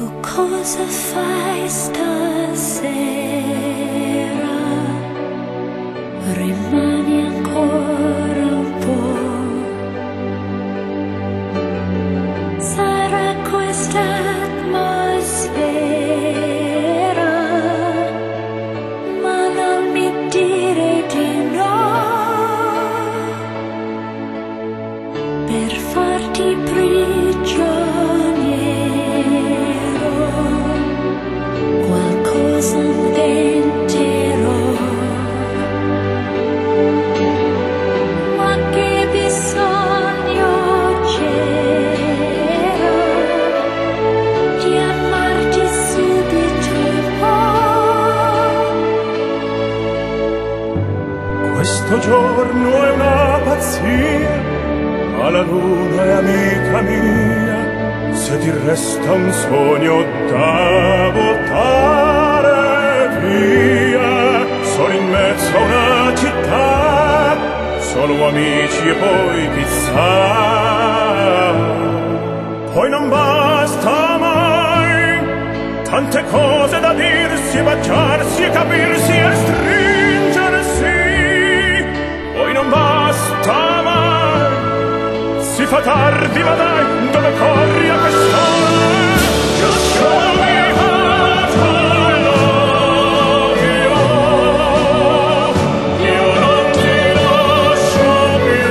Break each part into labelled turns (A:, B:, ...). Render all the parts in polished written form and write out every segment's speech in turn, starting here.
A: Tu cosa fai stasera? Rimani ancora un po'. Sarà questa atmosfera, ma non mi dire di no, per farti prigioniero. Qualcosa inventerò, ma che bisogno c'era di amarti subito poi?
B: Questo giorno è una pazzia, ma la luna è amica mia. Se ti resta un sogno da buttare via, sono in mezzo a una città, solo amici e poi pizza. Poi non basta mai, tante cose da dirsi, baciarsi e capirsi e stringersi. Poi non basta mai, si fa tardi, ma dai, dove corri a quest'ora? Just show me how to love you. Io non ti lascio più.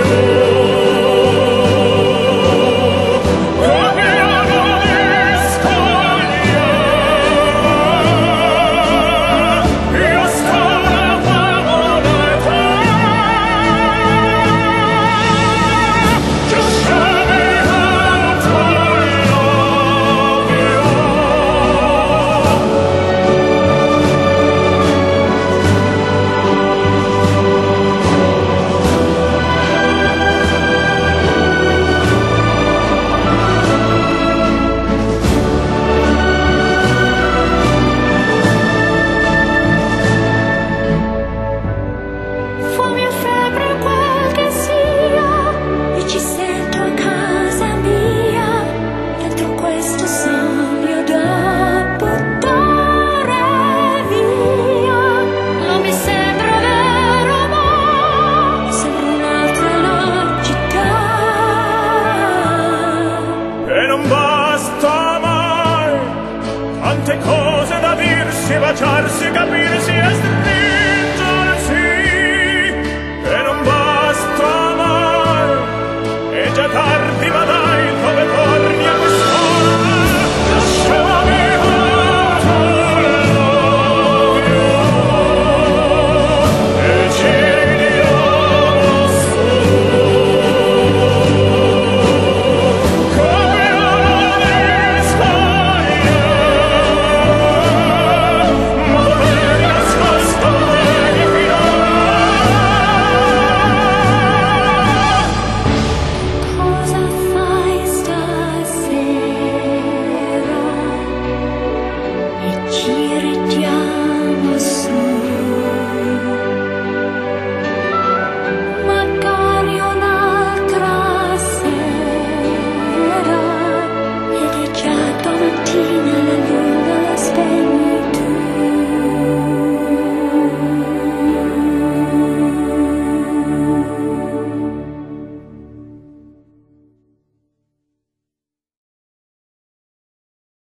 B: Cambiano di storia. Io sto da favola età. Just show me how to love you.
A: Fuoco e febbre quel che sia, e ci sento a casa mia, dentro questo sogno da buttare via. Non mi sembra vero, ma sembra un'altra la città.
B: E non basta mai, tante cose da dirsi, baciarsi, capirsi